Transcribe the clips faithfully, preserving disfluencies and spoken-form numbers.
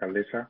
alcaldesa.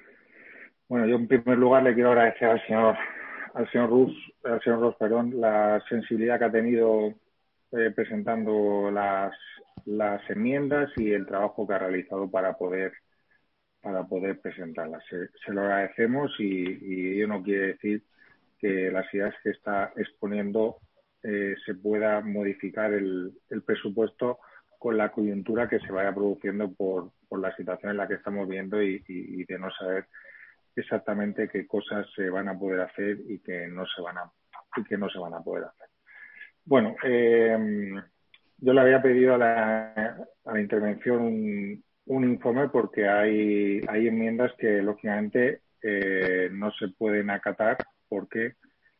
Bueno, yo en primer lugar le quiero agradecer al señor al señor Rus, al señor Ros, perdón, la sensibilidad que ha tenido eh, presentando las las enmiendas y el trabajo que ha realizado para poder para poder presentarlas. Se, se lo agradecemos y, y ello no quiere decir que las ideas que está exponiendo eh, se pueda modificar el, el presupuesto con la coyuntura que se vaya produciendo por, por la situación en la que estamos viendo y, y, y de no saber exactamente qué cosas se van a poder hacer y que no se van a y que no se van a poder hacer. Bueno, eh, yo le había pedido a la, a la intervención un, un informe porque hay, hay enmiendas que lógicamente eh, no se pueden acatar porque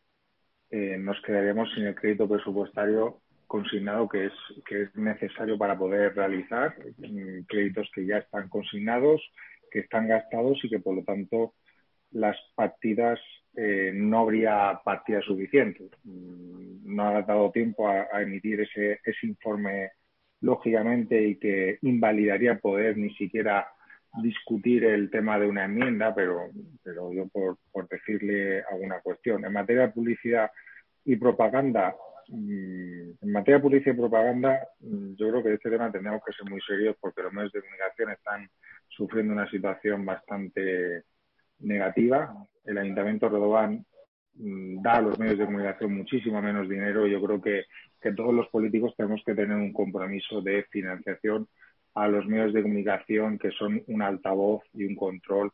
eh, nos quedaremos sin el crédito presupuestario consignado que es, que es necesario para poder realizar mm, créditos que ya están consignados, que están gastados y que por lo tanto las partidas eh, no habría partidas suficientes. Mm, no ha dado tiempo a, a emitir ese, ese informe lógicamente y que invalidaría poder ni siquiera discutir el tema de una enmienda, pero, pero yo por, por decirle alguna cuestión. En materia de publicidad y propaganda, mmm, en materia de publicidad y propaganda, mmm, yo creo que de este tema tendríamos que ser muy serios porque los medios de comunicación están sufriendo una situación bastante negativa. El Ayuntamiento de Redován mmm, da a los medios de comunicación muchísimo menos dinero. Yo creo que, que todos los políticos tenemos que tener un compromiso de financiación a los medios de comunicación que son un altavoz y un control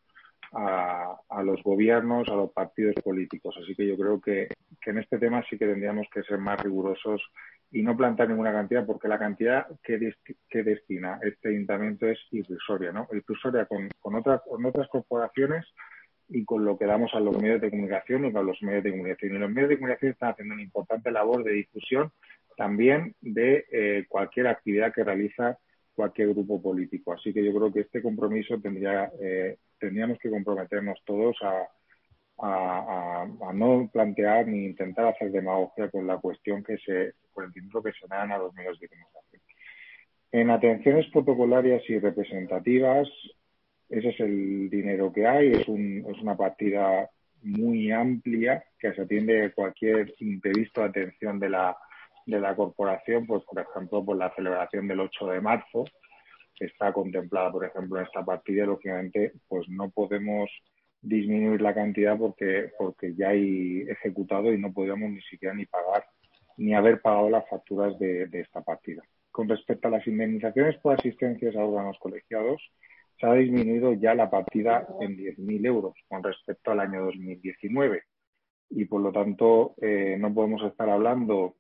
a, a los gobiernos, a los partidos políticos. Así que yo creo que, que en este tema sí que tendríamos que ser más rigurosos y no plantear ninguna cantidad, porque la cantidad que, desti que destina este ayuntamiento es irrisoria, ¿no? Irrisoria con, con, otras, con otras corporaciones y con lo que damos a los medios de comunicación y con los medios de comunicación. Y los medios de comunicación están haciendo una importante labor de difusión también de eh, cualquier actividad que realiza cualquier grupo político. Así que yo creo que este compromiso tendría, eh, tendríamos que comprometernos todos a, a, a, a no plantear ni intentar hacer demagogia con la cuestión que se, con el título que se dan a los medios de comunicación. En atenciones protocolarias y representativas, ese es el dinero que hay, es, un, es una partida muy amplia que se atiende a cualquier imprevisto de atención de la de la corporación, pues por ejemplo, por la celebración del ocho de marzo, que está contemplada, por ejemplo, en esta partida, lógicamente, pues no podemos disminuir la cantidad porque, porque ya hay ejecutado y no podríamos ni siquiera ni pagar, ni haber pagado las facturas de, de esta partida. Con respecto a las indemnizaciones por asistencias a órganos colegiados, se ha disminuido ya la partida en diez mil euros con respecto al año dos mil diecinueve y, por lo tanto, eh, no podemos estar hablando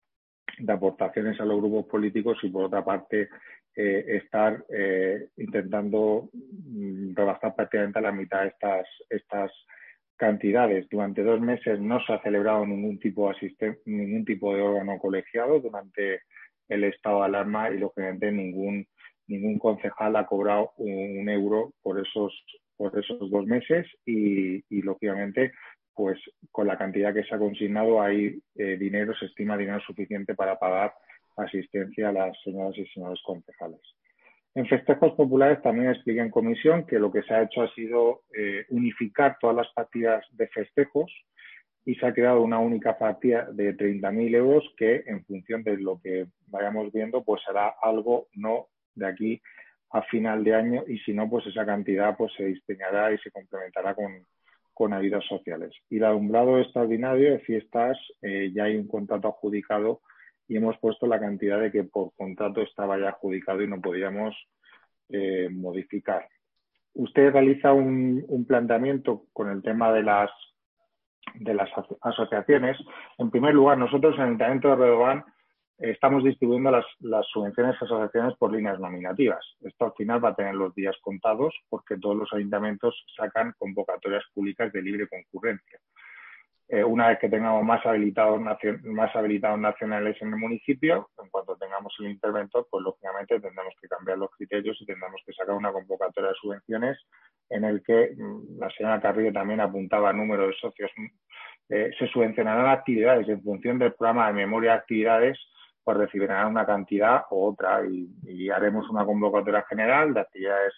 de aportaciones a los grupos políticos y, por otra parte, eh, estar eh, intentando mm, rebastar prácticamente a la mitad de estas, estas cantidades. Durante dos meses no se ha celebrado ningún tipo de, ningún tipo de órgano colegiado durante el estado de alarma y, lógicamente, ningún, ningún concejal ha cobrado un, un euro por esos, por esos dos meses y, y lógicamente, pues con la cantidad que se ha consignado hay eh, dinero, se estima dinero suficiente para pagar asistencia a las señoras y señores concejales. En festejos populares también expliqué en comisión que lo que se ha hecho ha sido eh, unificar todas las partidas de festejos y se ha creado una única partida de treinta mil euros que, en función de lo que vayamos viendo, pues será algo no de aquí a final de año y si no, pues esa cantidad pues se destinará y se complementará con con ayudas sociales. Y el alumbrado extraordinario de fiestas, eh, ya hay un contrato adjudicado y hemos puesto la cantidad de que por contrato estaba ya adjudicado y no podíamos eh, modificar. Usted realiza un, un planteamiento con el tema de las, de las asociaciones. En primer lugar, nosotros en el Ayuntamiento de Redován estamos distribuyendo las, las subvenciones a asociaciones por líneas nominativas. Esto al final va a tener los días contados porque todos los ayuntamientos sacan convocatorias públicas de libre concurrencia. Eh, una vez que tengamos más habilitados, más habilitados nacionales en el municipio, en cuanto tengamos el interventor, pues lógicamente tendremos que cambiar los criterios y tendremos que sacar una convocatoria de subvenciones en el que la señora Carrillo también apuntaba número de socios. Eh, se subvencionarán actividades en función del programa de memoria de actividades, pues recibirán una cantidad u otra y, y haremos una convocatoria general de actividades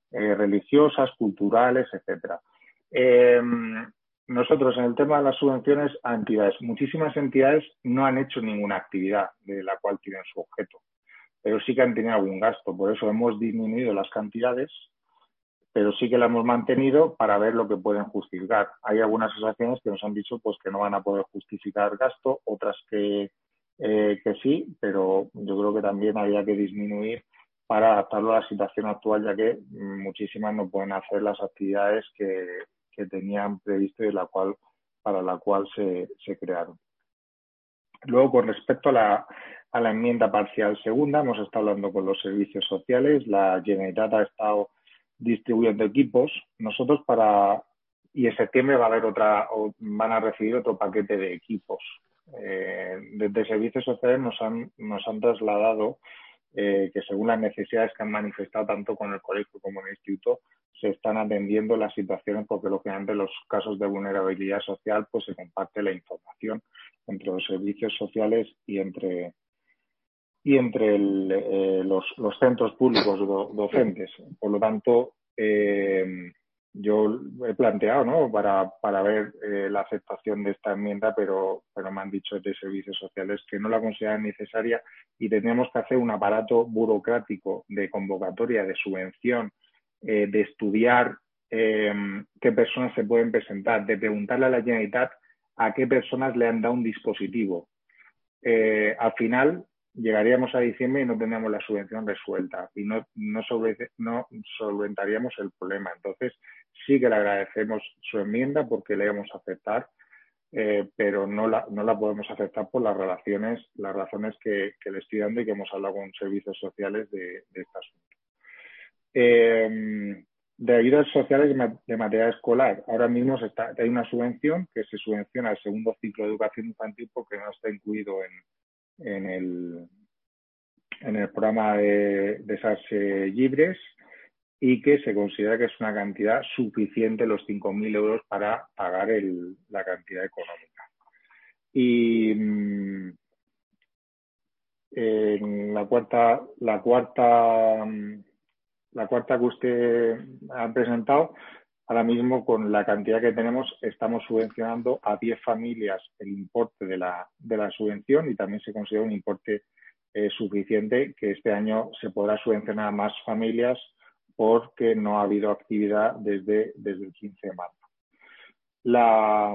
eh, religiosas, culturales, etcétera. Eh, nosotros en el tema de las subvenciones a entidades, muchísimas entidades no han hecho ninguna actividad de la cual tienen su objeto, pero sí que han tenido algún gasto, por eso hemos disminuido las cantidades, pero sí que la hemos mantenido para ver lo que pueden justificar. Hay algunas asociaciones que nos han dicho pues que no van a poder justificar gasto, otras que, eh, que sí, pero yo creo que también había que disminuir para adaptarlo a la situación actual, ya que muchísimas no pueden hacer las actividades que, que tenían previsto y la cual, para la cual se, se crearon. Luego, con respecto a la, a la enmienda parcial segunda, hemos estado hablando con los servicios sociales, la Generalitat ha estado distribuyendo equipos. Nosotros para, y en septiembre va a haber otra, o van a recibir otro paquete de equipos. Eh, desde servicios sociales nos han, nos han trasladado eh, que según las necesidades que han manifestado tanto con el colegio como en el instituto, se están atendiendo las situaciones porque lógicamente los casos de vulnerabilidad social pues se comparte la información entre los servicios sociales y entre y entre el, eh, los, los centros públicos do, docentes. Por lo tanto, eh, yo he planteado, ¿no?, para, para ver eh, la aceptación de esta enmienda, pero, pero me han dicho de servicios sociales que no la consideran necesaria y tenemos que hacer un aparato burocrático de convocatoria, de subvención, eh, de estudiar eh, qué personas se pueden presentar, de preguntarle a la Generalitat a qué personas le han dado un dispositivo. Eh, al final llegaríamos a diciembre y no tendríamos la subvención resuelta y no, no, sobre, no solventaríamos el problema. Entonces, sí que le agradecemos su enmienda porque le íbamos a aceptar, eh, pero no la, no la podemos aceptar por las relaciones, las razones que, que le estoy dando y que hemos hablado con servicios sociales de, de este asunto. Eh, de ayudas sociales de material escolar. Ahora mismo se está, hay una subvención que se subvenciona el segundo ciclo de educación infantil porque no está incluido en, en, el, en el programa de, de esas eh, libres y que se considera que es una cantidad suficiente, los cinco mil euros, para pagar el, la cantidad económica. Y mmm, en la cuarta, la cuarta La cuarta que usted ha presentado, ahora mismo con la cantidad que tenemos estamos subvencionando a diez familias el importe de la, de la subvención y también se considera un importe eh, suficiente que este año se podrá subvencionar a más familias porque no ha habido actividad desde, desde el quince de marzo. La,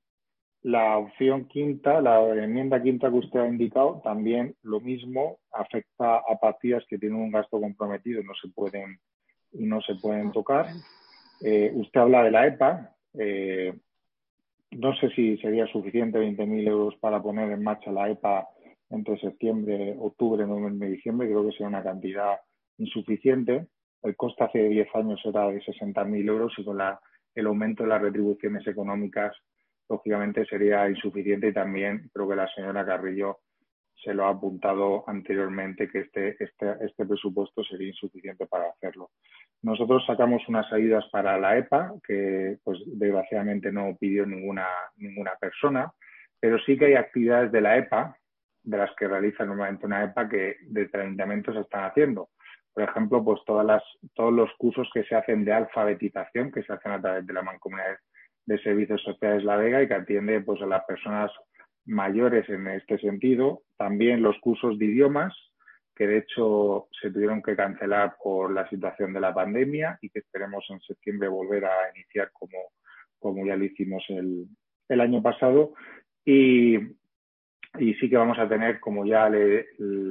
la opción quinta, la enmienda quinta que usted ha indicado, también lo mismo, afecta a partidas que tienen un gasto comprometido y no se pueden, y no se pueden tocar. Eh, usted habla de la E P A. Eh, no sé si sería suficiente veinte mil euros para poner en marcha la E P A entre septiembre, octubre, noviembre y diciembre. Creo que sería una cantidad insuficiente. El coste hace diez años era de sesenta mil euros y con la, el aumento de las retribuciones económicas lógicamente sería insuficiente y también creo que la señora Carrillo se lo ha apuntado anteriormente que este, este, este presupuesto sería insuficiente para hacerlo. Nosotros sacamos unas ayudas para la E P A que pues desgraciadamente no pidió ninguna, ninguna persona, pero sí que hay actividades de la E P A, de las que realiza normalmente una E P A que desde el ayuntamiento se están haciendo. Por ejemplo, pues todas las, todos los cursos que se hacen de alfabetización que se hacen a través de la Mancomunidad de Servicios Sociales La Vega y que atiende pues a las personas mayores en este sentido. También los cursos de idiomas, que de hecho se tuvieron que cancelar por la situación de la pandemia y que esperemos en septiembre volver a iniciar como, como ya lo hicimos el, el año pasado. Y, y sí que vamos a tener, como ya, le,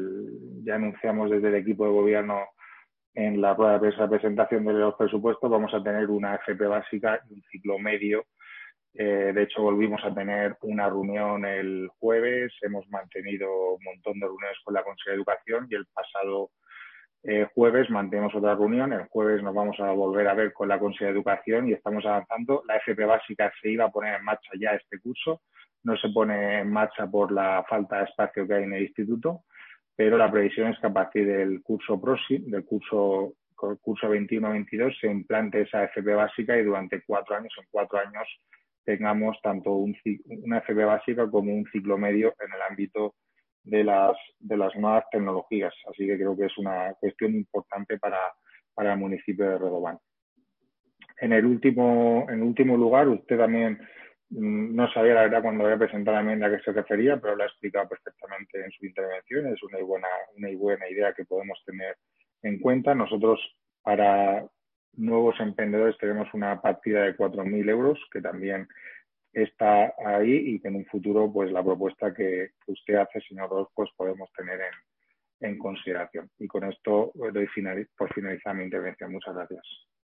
ya anunciamos desde el equipo de gobierno en la rueda de esa presentación de los presupuestos, vamos a tener una F P básica y un ciclo medio. Eh, de hecho, volvimos a tener una reunión el jueves, hemos mantenido un montón de reuniones con la Consejería de Educación y el pasado eh, jueves mantenemos otra reunión. El jueves nos vamos a volver a ver con la Consejería de Educación y estamos avanzando. La F P básica se iba a poner en marcha ya este curso, no se pone en marcha por la falta de espacio que hay en el instituto, pero la previsión es que a partir del curso próximo, del curso, curso veintiuno veintidós, se implante esa F P básica y durante cuatro años, en cuatro años, tengamos tanto un, una F P básica como un ciclo medio en el ámbito de las, de las nuevas tecnologías. Así que creo que es una cuestión importante para, para el municipio de Redován. En el último, en último lugar, usted también mmm, no sabía la verdad cuando había presentado la enmienda a qué se refería, pero lo ha explicado perfectamente en su intervención. Es una buena, una buena idea que podemos tener en cuenta. Nosotros, para nuevos emprendedores, tenemos una partida de cuatro mil euros que también está ahí y que en un futuro, pues la propuesta que usted hace, señor Ros, pues podemos tener en, en consideración. Y con esto doy final, por finalizar mi intervención. Muchas gracias.